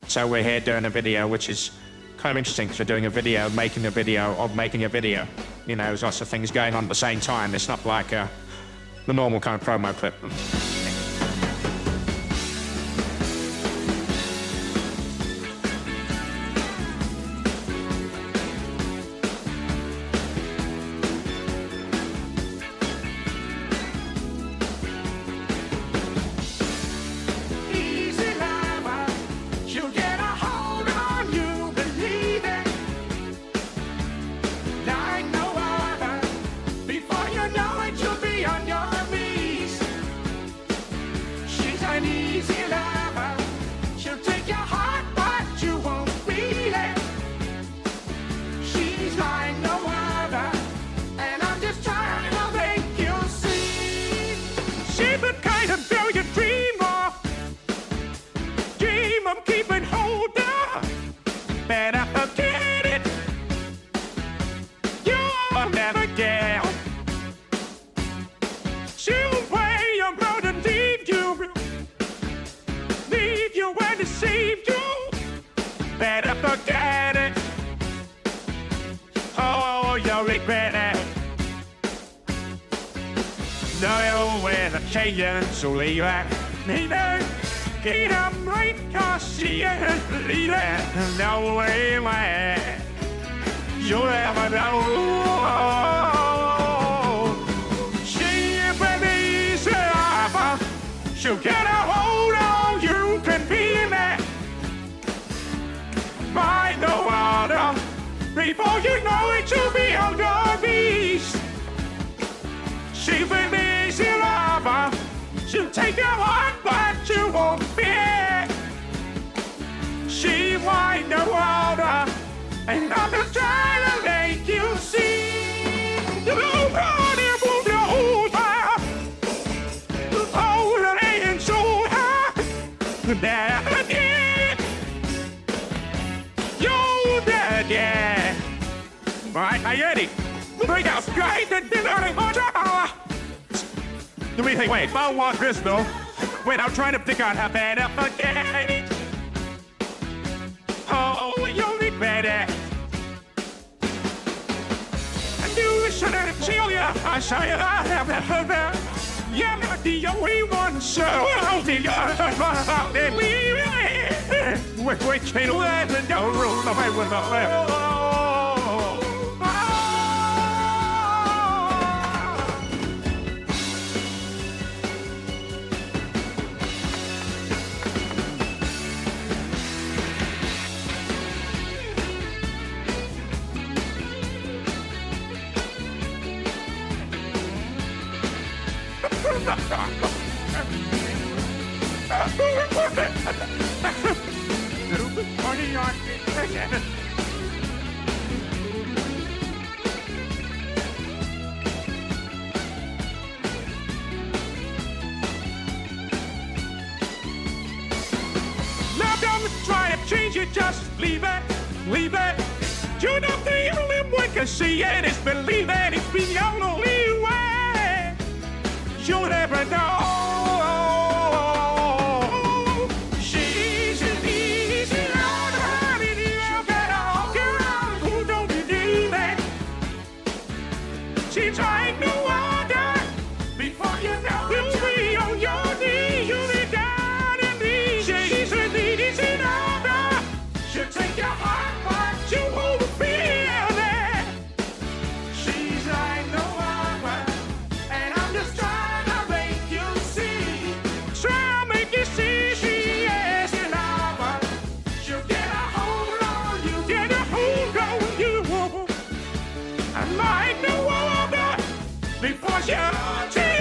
So we're here doing a video, which is kind of interesting because we're doing a video, making a video of making a video. You know, there's lots of things going on at the same time. It's not like the normal kind of promo clip. Easy lover, she'll take your heart, but you won't feel it. She's like no other, and I'm just trying to make you see. She would kind of do your dream of keeping hold of. Better forget it. You'll never get. She'll weigh your road and leave you when to save you. Better forget it. Oh, you'll regret it. No, where the chains will leave it. Neither get them right, cause she is leaving. No way, man. You'll never know. She believes it. She'll get a hold on you, can feel it. By the water, before you know it, you'll be on your beast. She believes you love her. She'll take your heart, but you won't fear. She wind the water, and I'm just trying to make you see. Yeah. Right, hey Eddie, bring out straight the dinner. Do we think? Wait, if I want this though. Wait, I'm trying to pick out how bad I forget it. Oh, you'll regret it. I knew I should have told you. I saw you. I haven't heard that. You're not the only one, so I'll be about it. We can't let the door roll away with the left. Now don't try to change it, just leave it, leave it. You know the only way to see it is believe it. It's the only way. You'll never know. She's like no other. Before you know it, you'll be on your knees. You'll be down and knees. She's an easy lover. She'll take your heart, but you won't feel it. She's like no other, and I'm just trying to make you see. Try to make you see she is a lover. She'll get a hold on you, get a hold on you. I like no other. Before you